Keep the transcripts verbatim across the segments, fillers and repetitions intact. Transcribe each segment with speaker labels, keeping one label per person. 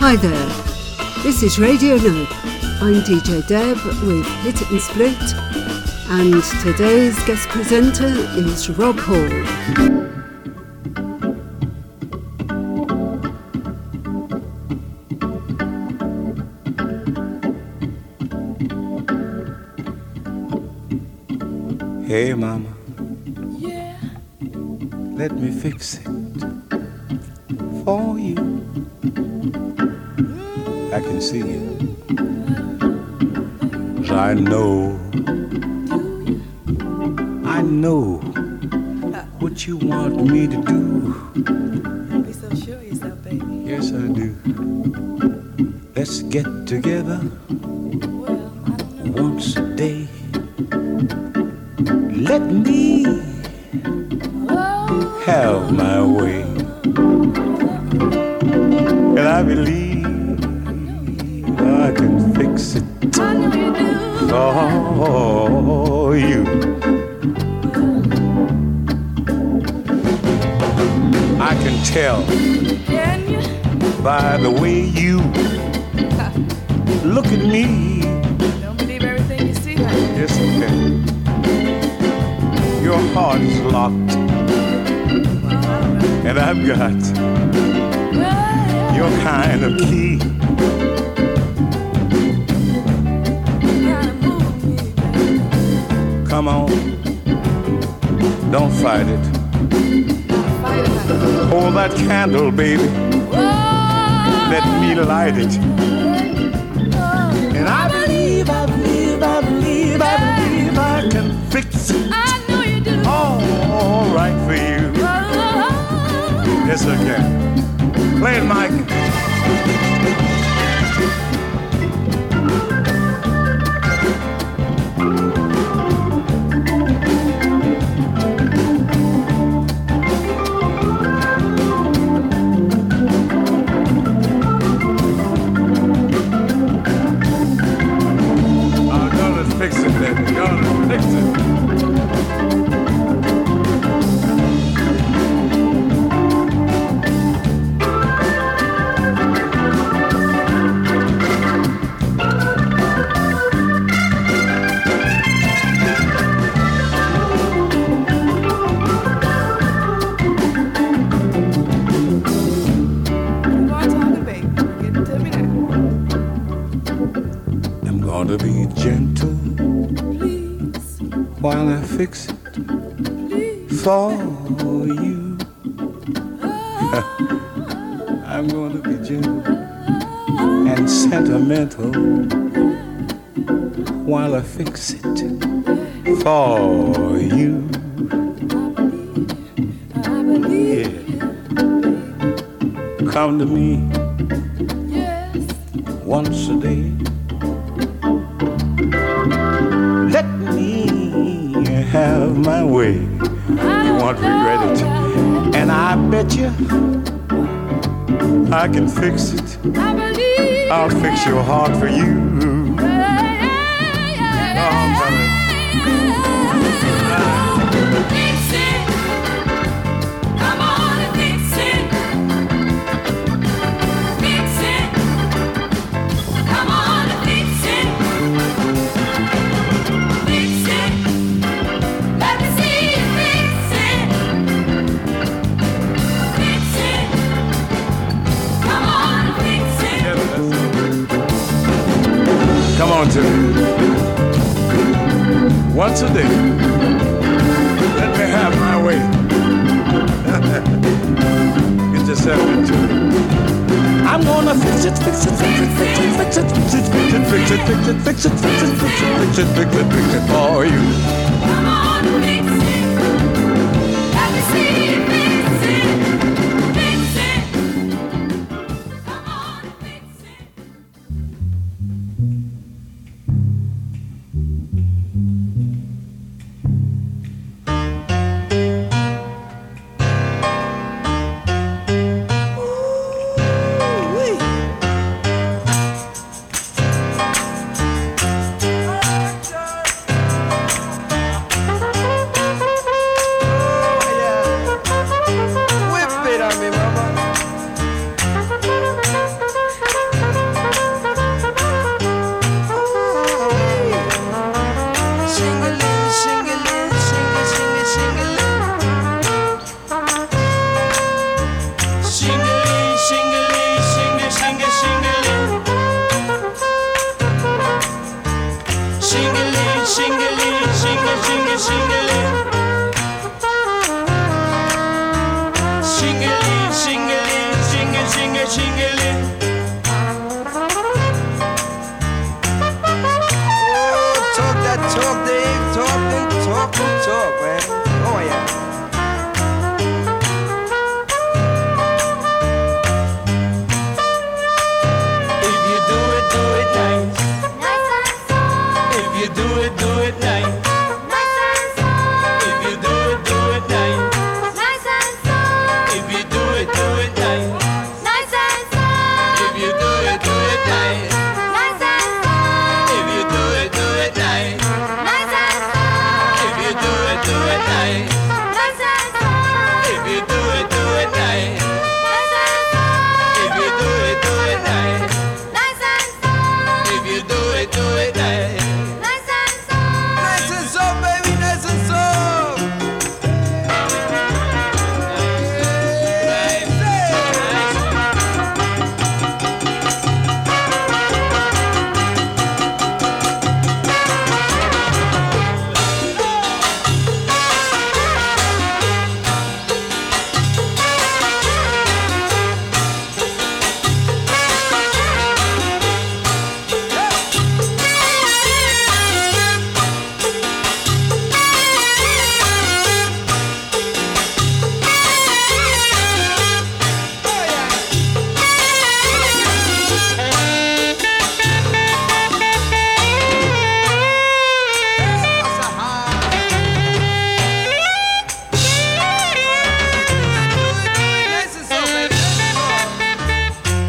Speaker 1: Hi there, this is Radio Nope. I'm D J Deb with Hit It and Split, and today's guest presenter is Rob Hall.
Speaker 2: Hey mama, yeah, let me fix it for you. I can see you, 'cause I know, I know what you want me to do.
Speaker 3: Be so sure of yourself, baby.
Speaker 2: Yes, I do. Let's get together
Speaker 3: Well, I don't know.
Speaker 2: once a day. Let me have my way, and I believe I can fix it
Speaker 3: I know you do.
Speaker 2: for you. I can tell
Speaker 3: Can you?
Speaker 2: by the way you look at me.
Speaker 3: Don't believe everything you see, honey.
Speaker 2: Yes, I can. Your heart is locked,
Speaker 3: Well, I don't know.
Speaker 2: and I've got
Speaker 3: Well,
Speaker 2: your kind of key.
Speaker 3: kind of move me, baby.
Speaker 2: Come on, don't fight it.
Speaker 3: Fight it, honey.
Speaker 2: Hold that candle, baby.
Speaker 3: Whoa.
Speaker 2: Let me light it.
Speaker 3: Oh,
Speaker 2: And I believe, I believe, I believe, I believe I can fix it
Speaker 3: I know you do.
Speaker 2: all right for you.
Speaker 3: Oh,
Speaker 2: Yes, I can. Play it, Mike. Oh, y'all let's fix it, baby. Y'all let's fix it.
Speaker 3: Keep on talking, baby. Get it to me now.
Speaker 2: I'm gonna be gentle
Speaker 3: Please,
Speaker 2: while I fix it
Speaker 3: please.
Speaker 2: for you. I'm gonna be gentle and sentimental while I fix it for you.
Speaker 3: I believe,
Speaker 2: Yeah. Come to me
Speaker 3: yes.
Speaker 2: once a day. Let me have my way. You won't regret it. And I bet you I can fix it.
Speaker 3: I believe.
Speaker 2: I'll fix your heart for you. Oh, brother.
Speaker 3: Fix it. Come on and fix it. Fix it. Come on and fix it. Fix it. Let me see you fix it. Fix it. Come on and fix it.
Speaker 2: Yeah, that's it. Come on to me. Once a day. Let me have my way. Get yourself into it. I'm gonna fix it, fix it, fix it, fix it, fix it, fix it, fix it, fix it, fix it, fix it, fix it, fix it, fix it, fix it, fix it for you.
Speaker 3: Come on and fix it. Let me see you fix it. Fix it. Come on and fix it.
Speaker 2: Ooh-wee.
Speaker 4: Shingling, shingling, shingle, shingle, shingling. Shingling, shingling, shingle, shingle, shingling.
Speaker 5: Oh, talk that talk, Dave. Talk and talk and talk, man. Oh, yeah.
Speaker 4: If you do it, do it nice.
Speaker 3: Nice and soft.
Speaker 4: If you do it, do it nice.
Speaker 3: Nice and soft.
Speaker 4: If you do it, do it nice.
Speaker 3: Nice and soft.
Speaker 4: If you do it, do it nice.
Speaker 3: Nice and soft.
Speaker 4: If you do it, do it nice.
Speaker 3: Nice and soft.
Speaker 4: If you do it, do it nice.
Speaker 3: Nice and soft.
Speaker 4: If you do it, do it nice.
Speaker 3: Nice and soft.
Speaker 4: If you do it, do it nice.
Speaker 3: Nice and soft.
Speaker 4: If you do it, do it nice.
Speaker 3: Nice and soft.
Speaker 4: If you do it, do it nice.
Speaker 3: Nice and soft.
Speaker 5: Nice and soft, baby, nice and soft. Nice and soft, baby, nice and soft.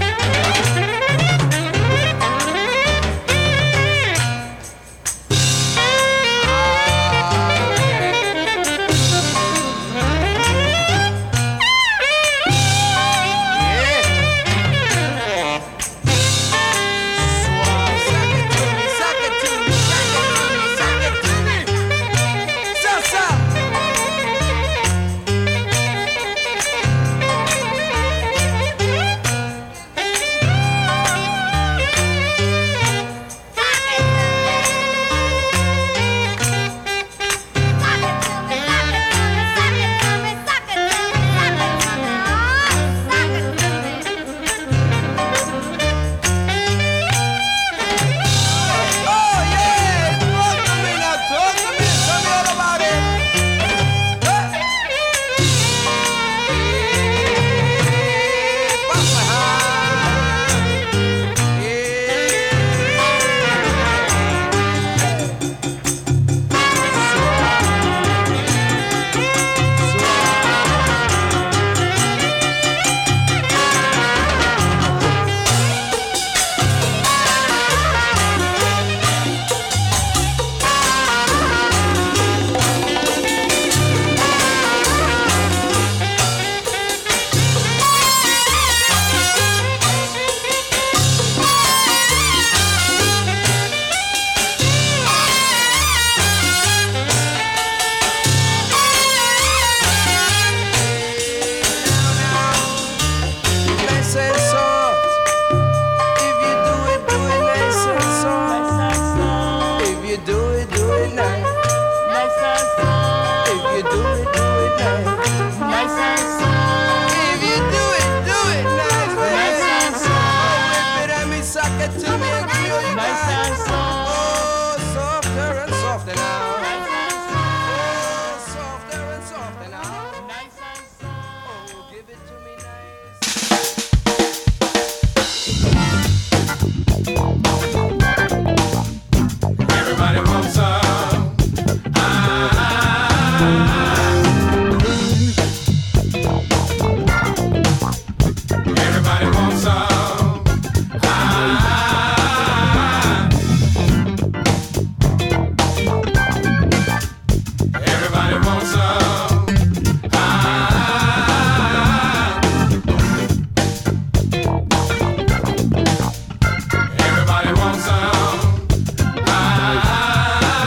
Speaker 5: Oh, yeah! Talk to me now, talk to me. Tell me all about it. Huh? Papa, nice and soft. If you do it, do it nice and soft. If you do it, do it nice. If you do it, do it nice. If you do it, do it nice, baby. Oh, whip it at me, suck it to me, and give me all you got. Oh, softer and softer now. Oh, softer and softer now. Oh, give it to me nice.
Speaker 2: Everybody wants some. Everybody wants some. Everybody wants some. Everybody wants some.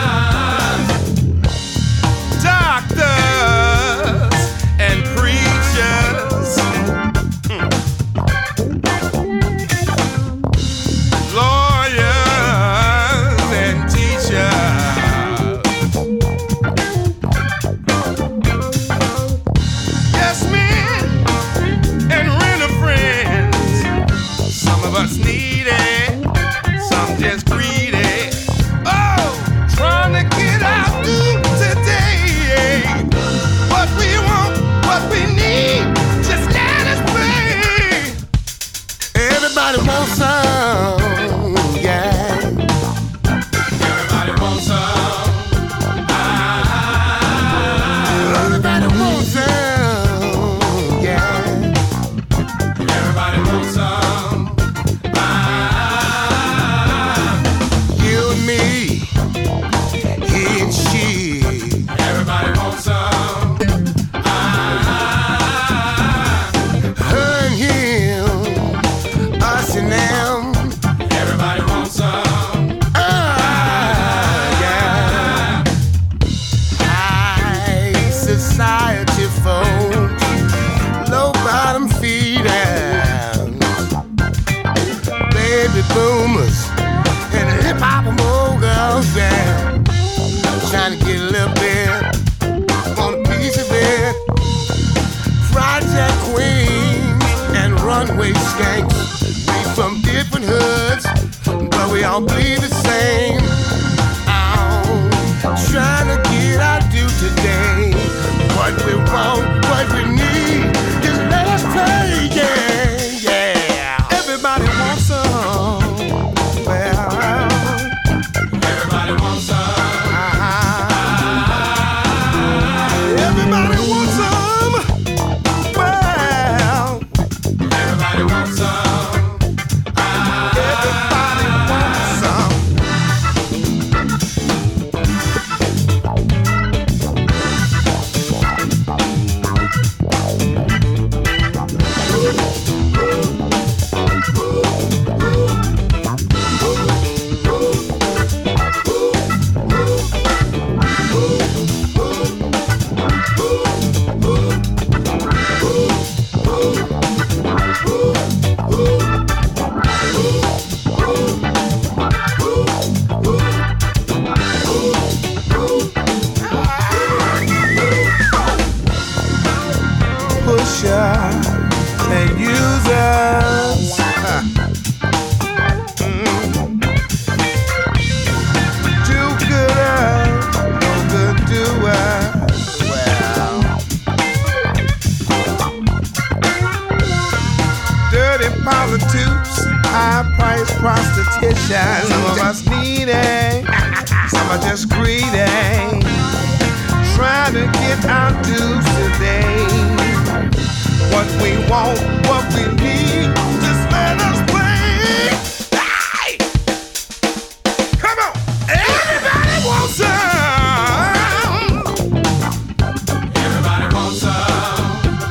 Speaker 5: sunshine. Some of us need it, some are just greedy, trying to get out to today. What we want, what we need, just let us play. Hey! Come on! Everybody wants some.
Speaker 2: Everybody wants some.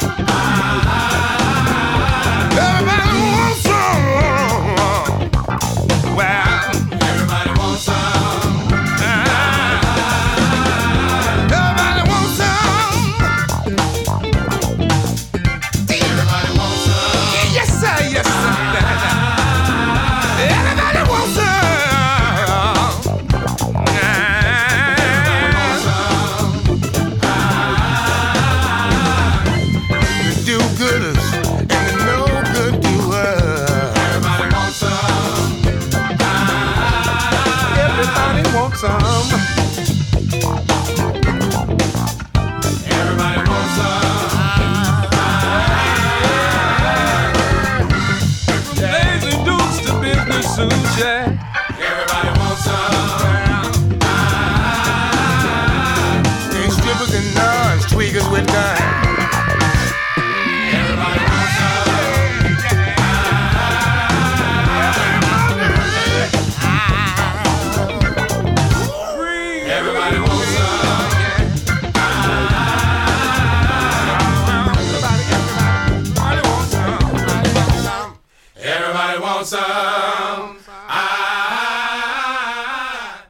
Speaker 5: Everybody wants some. Well,
Speaker 2: Everybody wants some.
Speaker 5: everybody wants some.
Speaker 2: Everybody wants some.
Speaker 5: Yes, sir, yes, sir. Everybody wants some. The do-gooders and the no-good doers.
Speaker 2: Everybody wants some.
Speaker 5: Everybody wants some.
Speaker 2: Everybody wants some.
Speaker 5: Lazy dudes to business suits, yeah.
Speaker 2: Everybody wants some.
Speaker 5: There's strippers and nuns, tweakers with guns.
Speaker 2: Everybody wants some. Everybody wants some. Everybody wants some. Ah.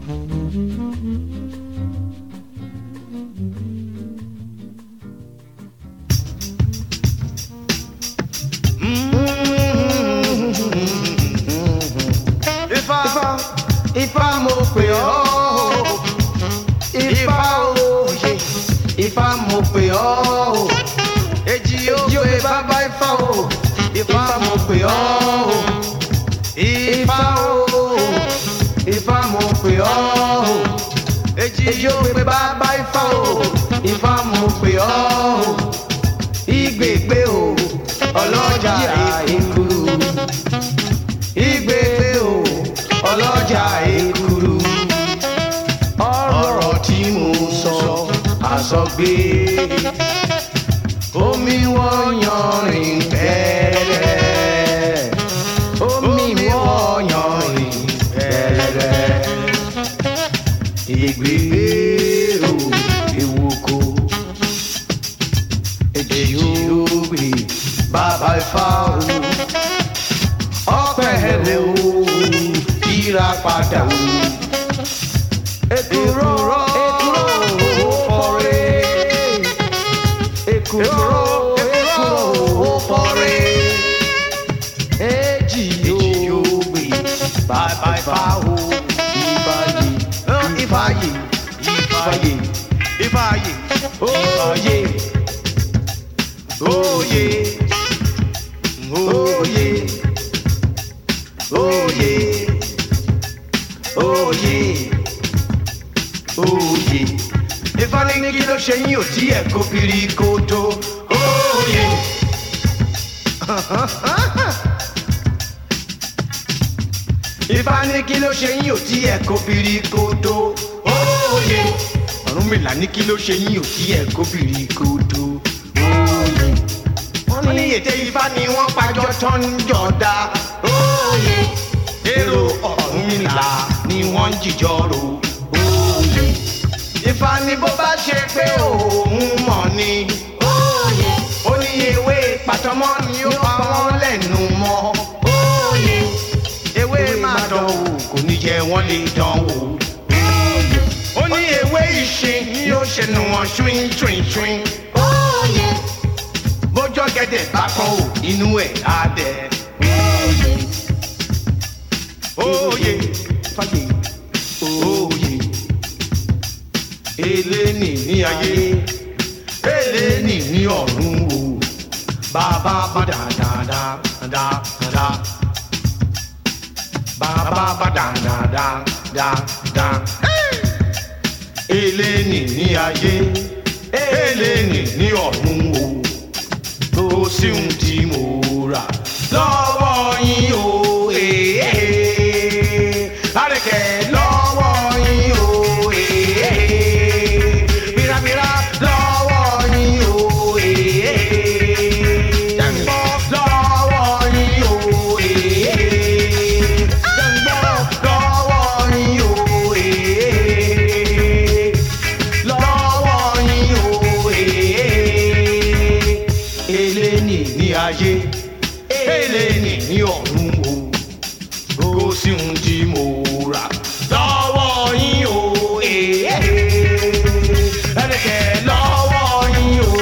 Speaker 5: Ifá, Ifá mo pè ọ́, Ifá òye, Ifá mo pè ọ́, èjì ó pè bàbá Ifá o, Ifá mo pè ọ́, Ifá o, Ifá mo pè ọ́, èjì ó pè bàbá Ifá o, Ifá mo pè ọ́, ìgbègbè o, ọlọ́jà èkúrú, ìgbègbè o, ọlọ́jà èkúrú, ọ̀rọ̀ tí mo sọ àsọgbé, omi wọ́n yanrìn bẹ́ẹ̀rẹ̀, omi wọ́n yanrìn bẹ́ẹ̀rẹ̀, ìgbègbè o, ewúko, èjì ògbè bàbá Ifá o, ọ̀pẹ̀lẹ̀ o, yíra padà o, èkúrò èkúrò fọ́rẹ́, èkúrò èkúrò fọ́rẹ́, èjì ògbè bàbá Ifá o, ìfàyè ìfàyè ìfàyè ìfàyè òye òye òye òye òye Ifá ní kí ló ṣe yín ò tí ẹ̀ kó kiri kó tó òye. Ifá ní kí ló ṣe yín ò tí ẹ̀ kó kiri kó tó òye. Ọ̀rúnmìlà ní kí ló ṣe yín ò tí ẹ̀ kó kiri kó tó òye. Wọ́n ní ète Ifá ni wọ́n pàjọ tán jọ̀dá òye. Èrò Ọ̀rúnmìlà ni wọ́n ń jìjọ rò òye. Ifá ní bó bá ṣe pé òun mọ̀ ni òye. Ó ní ewé pàtọ́mọ́ ni ó pa wọ́n lẹ́nu mọ́ òye. Ewé máa dán wò kò ní jẹ́ wọ́n lè dán wò òye. Ó ní ewé ìṣin yóò ṣe nu wọn ṣuin ṣuin ṣuin òye. Bójọ́ gẹ́dẹ̀ bá kan ò inú ẹ̀ á dẹ̀ òye. Òye fàyè òye. Eléni ní ayé, eléni ní ọ̀run o. Bàbá bá dáadáa dáadáa. Bàbá bá dáadáa dáadáa. Eléni ní ayé, eléni ní ọ̀run o. Tó sí ohun tí mo rà lọ́wọ́ yín o. Àrẹ̀kẹ́ lọ́wọ́ yín o. Mìràmìrà lọ́wọ́ yín o. Jẹ̀ǹgbọ́ lọ́wọ́ yín o. Jẹ̀ǹgbọ́ lọ́wọ́ yín o. Lọ́wọ́ yín o. Eléni ní ayé, eléni ní ọ̀run o. Kò sí ohun tí mo rà lọ́wọ́ yín o. Ẹnìkẹ́ lọ́wọ́ yín o.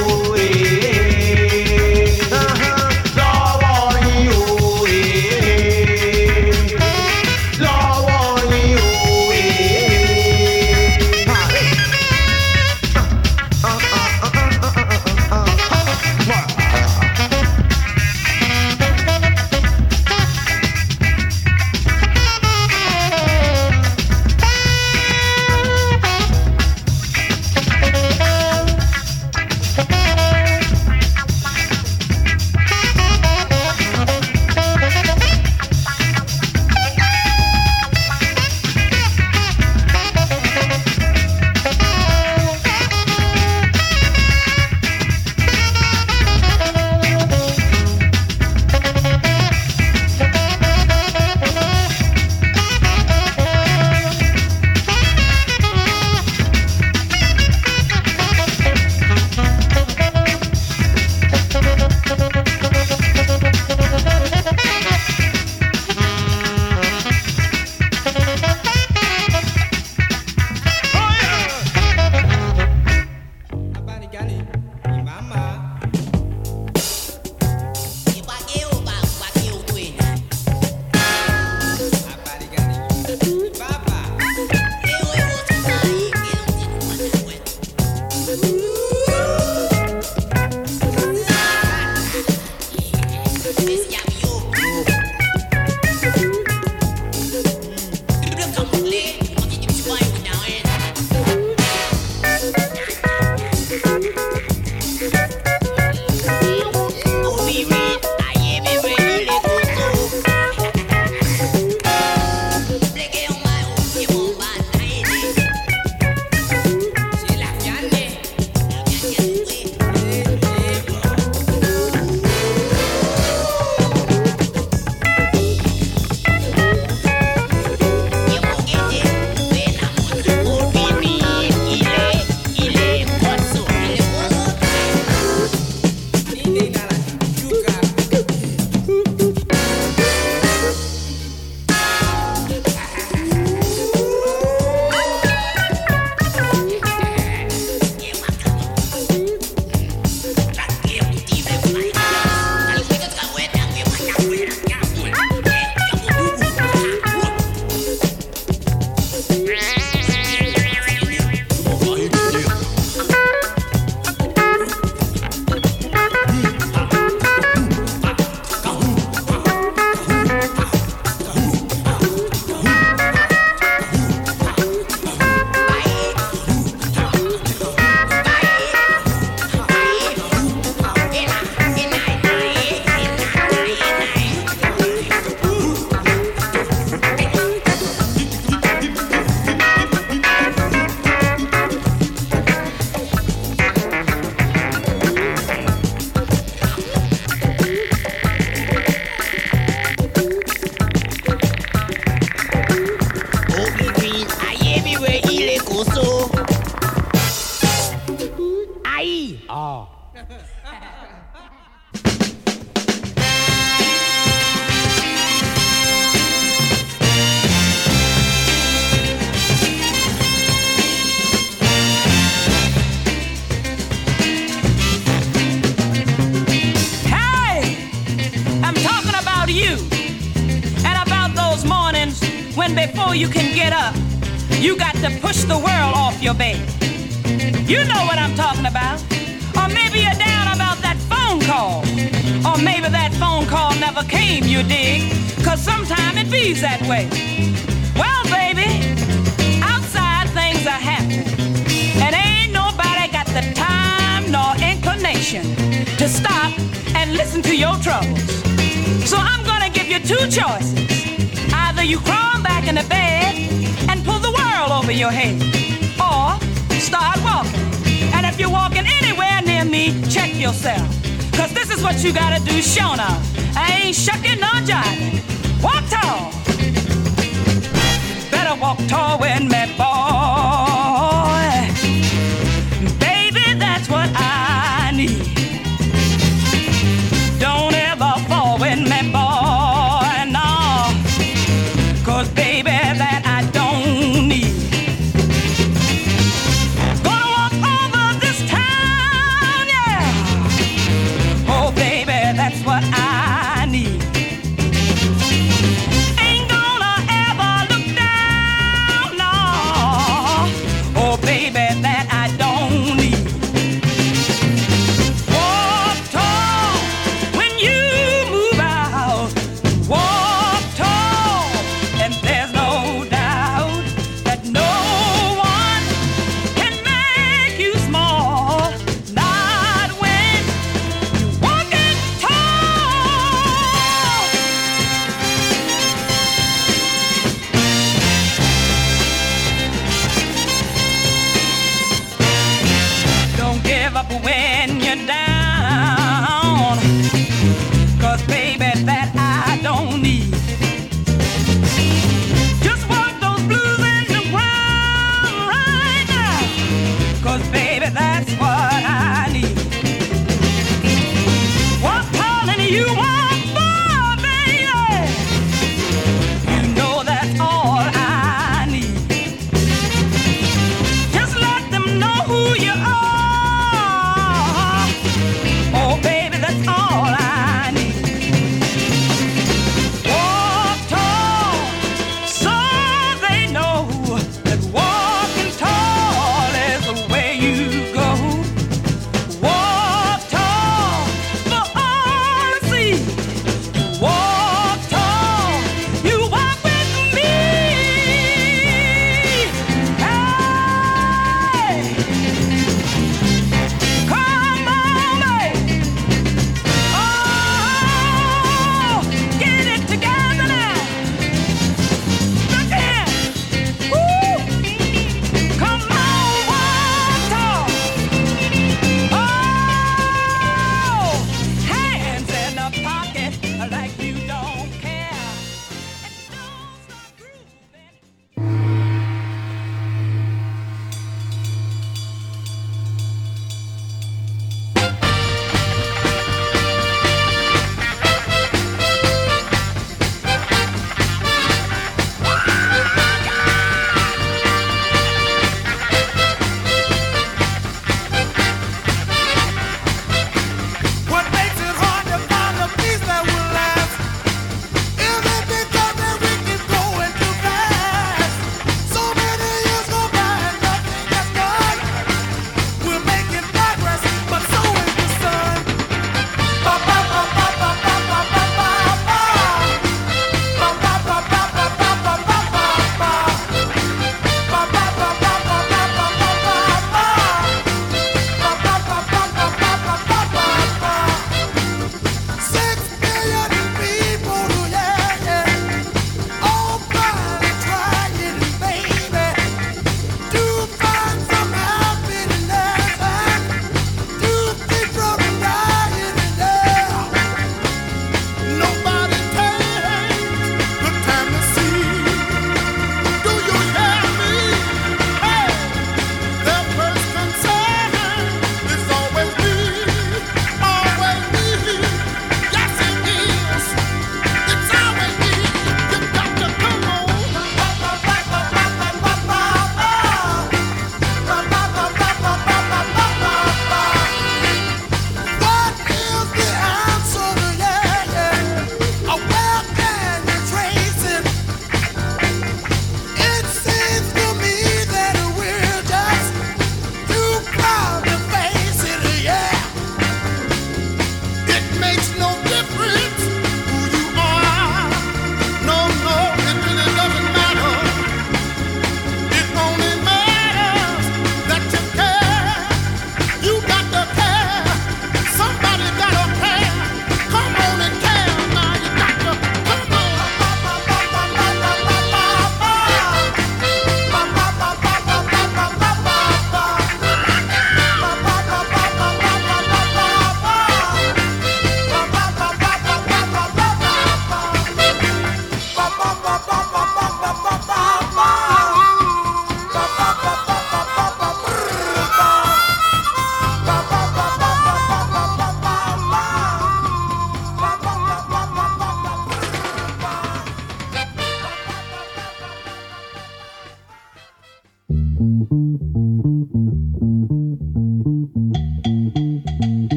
Speaker 5: Lọ́wọ́ yín o. Lọ́wọ́ yín o.
Speaker 6: when before you can get up, you got to push the world off your bed. You know what I'm talking about. Or maybe you're down about that phone call. Or maybe that phone call never came, you dig? Cause sometime it be's that way. Well, baby, outside things are happening. And ain't nobody got the time nor inclination to stop and listen to your troubles. So I'm gonna give you two choices. Either you crawl back in the bed and pull the world over your head, or start walking. And if you're walking anywhere near me, check yourself. Cause this is what you gotta do, Shona. I ain't shucking nor jiving. Walk tall. Better walk tall with me, boy. Baby, that's what I need. Don't ever fall with me, boy, no. Cause baby, that I don't need. Gonna walk over this town, yeah. Oh baby, that's what I need. Ain't gonna ever look down, no. Oh baby, that I don't need. Walk tall when you move out. Walk tall, and there's no doubt that no one can make you small. Not when you're walking tall. Don't give up when you're down. Cause baby, that I don't need. Just walk those blues in the ground right now. Cause baby, that's what I need. Walk tall and you walk far, baby. You know that's all I need. Just let them know who you are.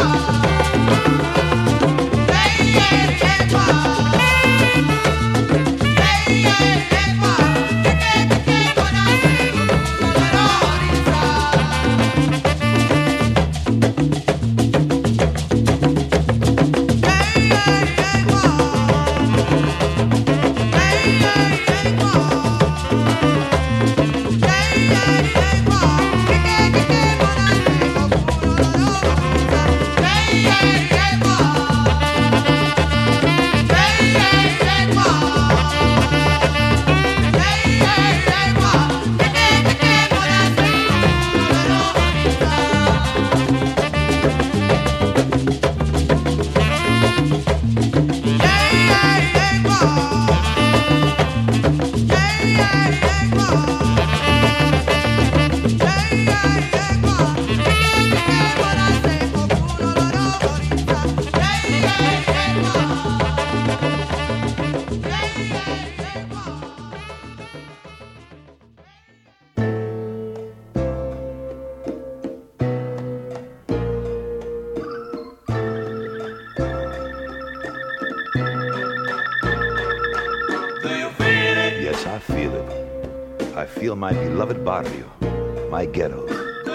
Speaker 7: My beloved barrio, my ghetto.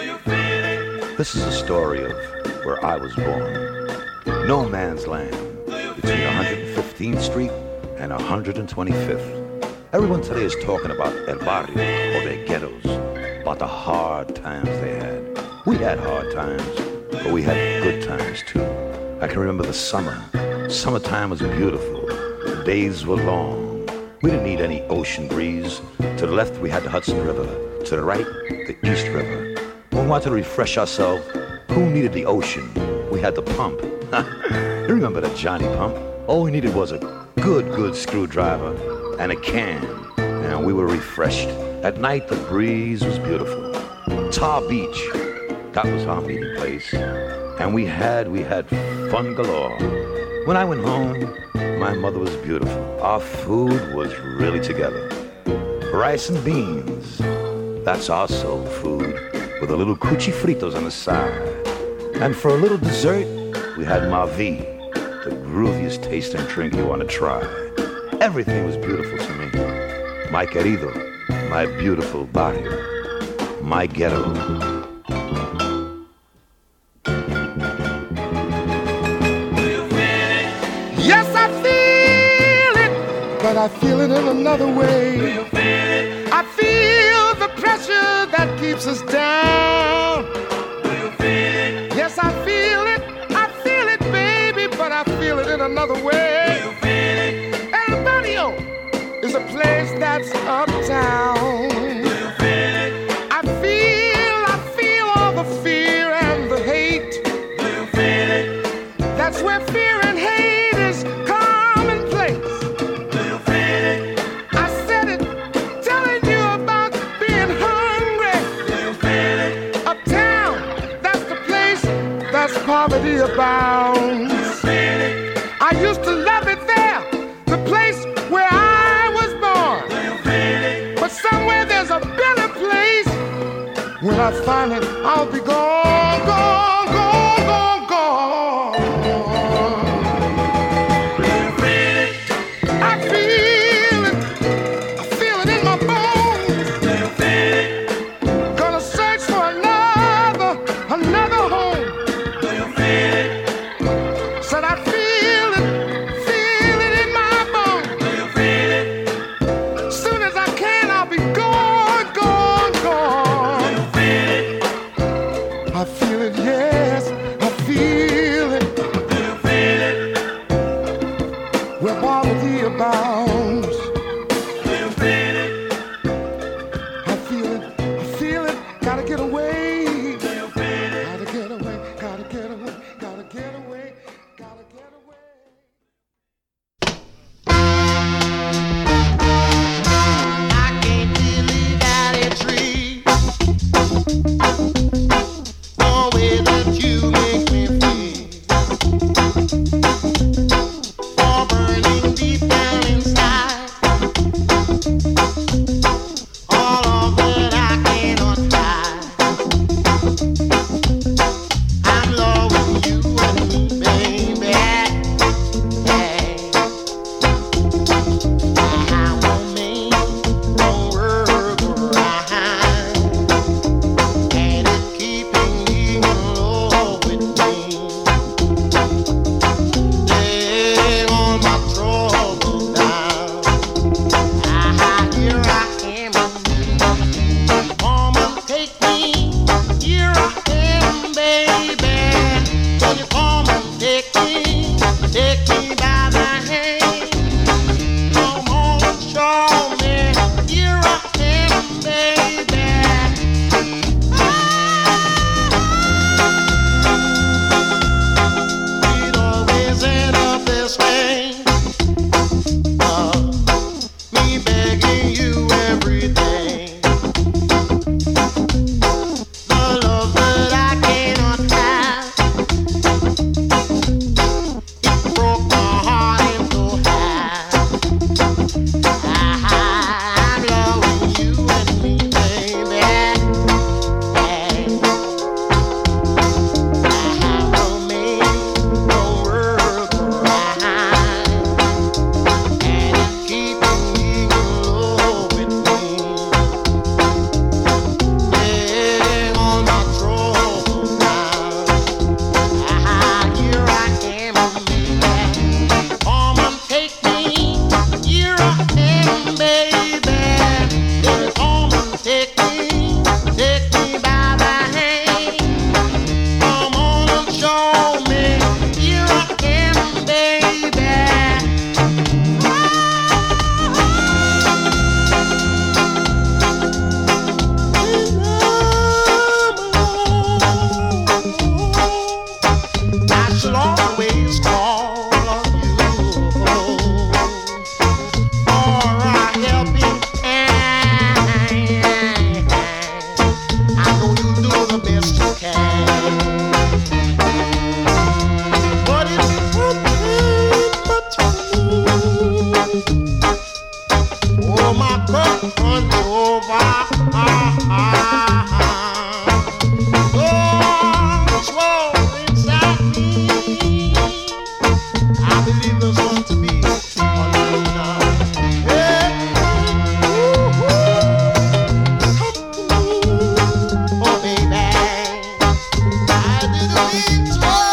Speaker 7: This is a story of where I was born. No man's land between one hundred fifteenth Street and one hundred twenty-fifth. Everyone today is talking about El Barrio or their ghettos, about the hard times they had. We had hard times, but we had good times too. I can remember the summer. Summertime was beautiful. The days were long. We didn't need any ocean breeze. To the left, we had the Hudson River. To the right, the East River. When we wanted to refresh ourselves, who needed the ocean? We had the pump. You remember the Johnny pump? All we needed was a good, good screwdriver and a can, and we were refreshed. At night, the breeze was beautiful. Tar Beach, that was our meeting place. And we had, we had fun galore. When I went home, my mother was beautiful. Our food was really together. Rice and beans, that's our soul food, with a little cuchi fritos on the side. And for a little dessert, we had Mavi, the grooviest tasting drink you want to try. Everything was beautiful to me. My querido, my beautiful barrio, my ghetto.
Speaker 5: Yes, I feel it, but I feel it in another way. I feel the pressure that keeps us down. Yes, I feel it, I feel it, baby, but I feel it in another way. El Barrio is a place that's uptown. I feel, I feel all the fear and the hate. That's where fear and hate is commonplace. I said it, telling you about being hungry. Uptown, that's the place that's poverty abounds. I used to love it there, the place where I was born. But somewhere there's a better place. When I find it, I'll be gone, gone, gone, gone, gone. I feel it, I feel it in my bones. Gonna search for another, another home. Said I feel it, feel it in my bones. Soon as I can, I'll be gone, gone, gone. I feel it, yes, I feel it. Where poverty abounds. I feel it, I feel it, gotta get away. Gotta get away, gotta get away, gotta get away, gotta get away.
Speaker 8: I can't really got a tree. Oh, without you.
Speaker 5: But it's something to me. Oh, my cup runs over. Oh, swell inside me. I believe there's one to be on the night. Hey, ooh, ooh, oh baby, I didn't mean to.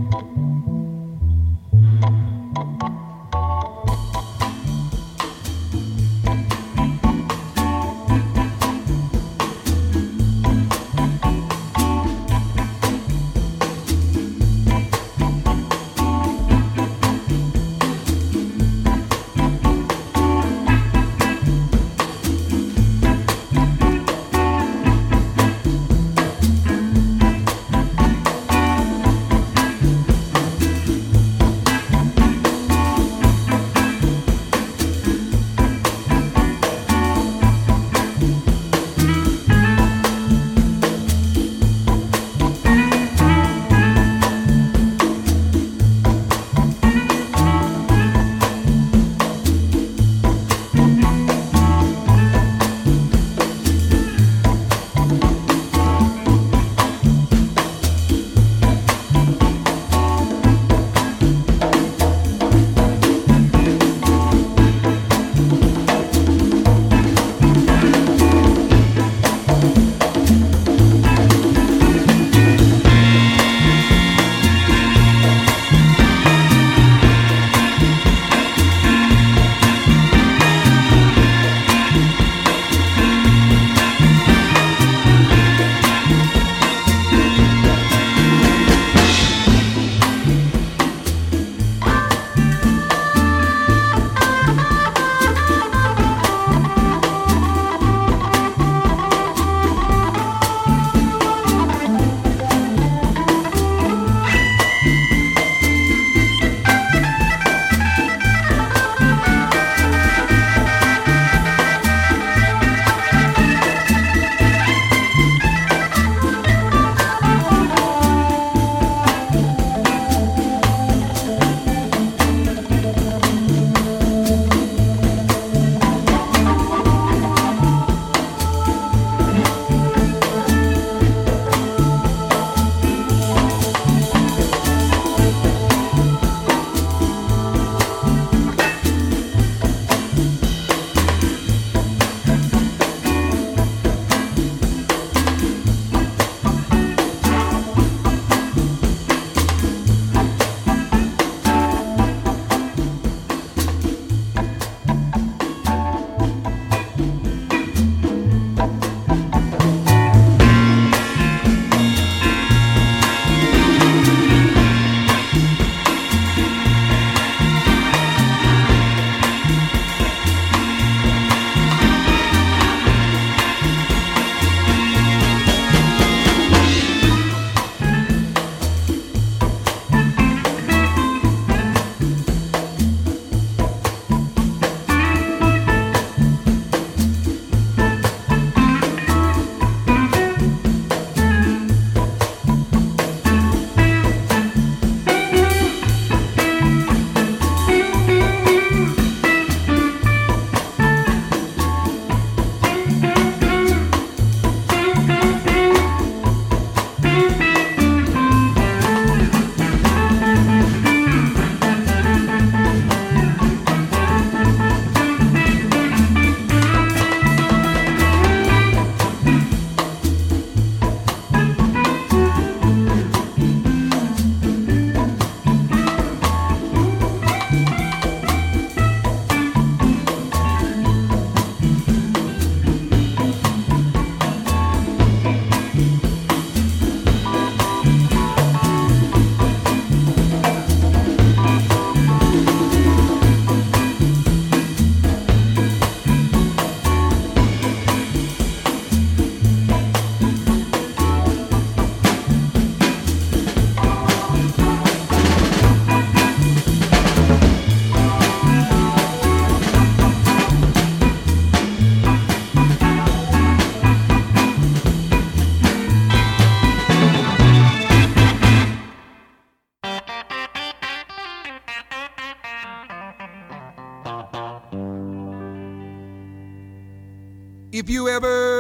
Speaker 9: If you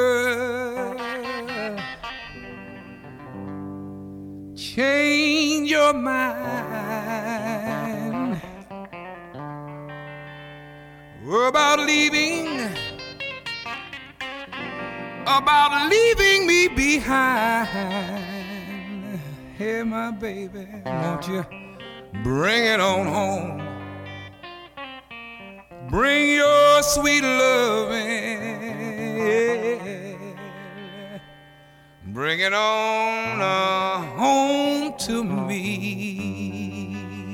Speaker 9: ever change your mind about leaving, about leaving me behind, Hey, my baby, won't you bring it on home? Bring your sweet loving, yeah. Bring it on uh, home to me,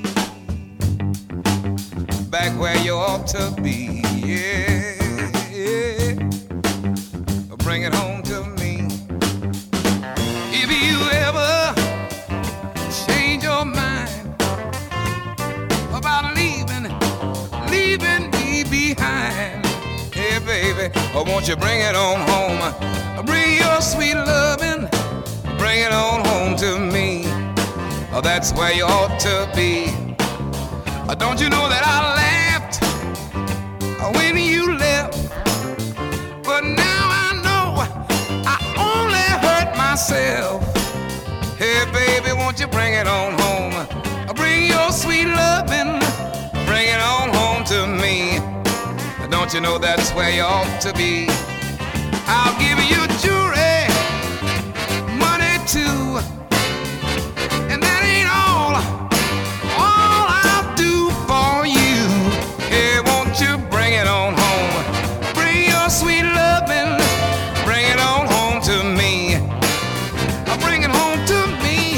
Speaker 9: back where you ought to be, yeah, yeah. Bring it home to me. If you ever change your mind about leaving, leaving me behind, hey baby, oh won't you bring it on home? Bring your sweet loving, bring it on home to me. Oh, that's where you ought to be. Oh, don't you know that I laughed when you left, but now I know I only hurt myself. Hey baby, won't you bring it on home? Bring your sweet loving, bring it on home to me. Don't you know that's where you ought to be? I'll give you jewelry, money too, and that ain't all, all I'll do for you. Hey, won't you bring it on home? Bring your sweet loving, bring it on home to me. Bring it home to me.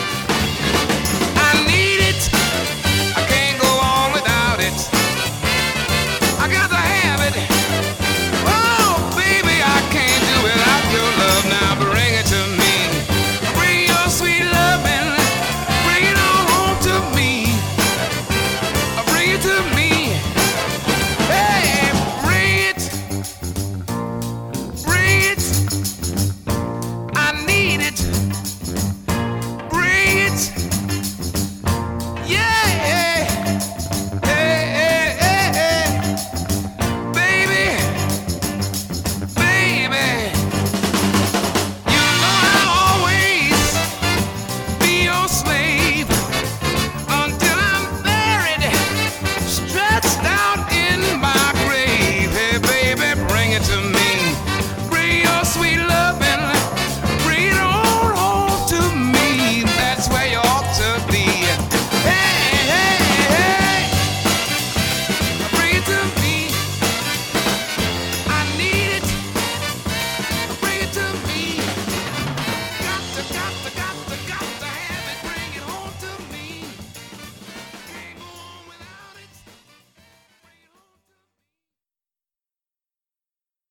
Speaker 9: I need it, I can't go on without it. I got to have it. Oh, baby, I can't do without your love. Now bring it to me. Bring your sweet loving, bring it on home to me. Bring it to me. Hey, bring it, bring it. I need it. Bring it.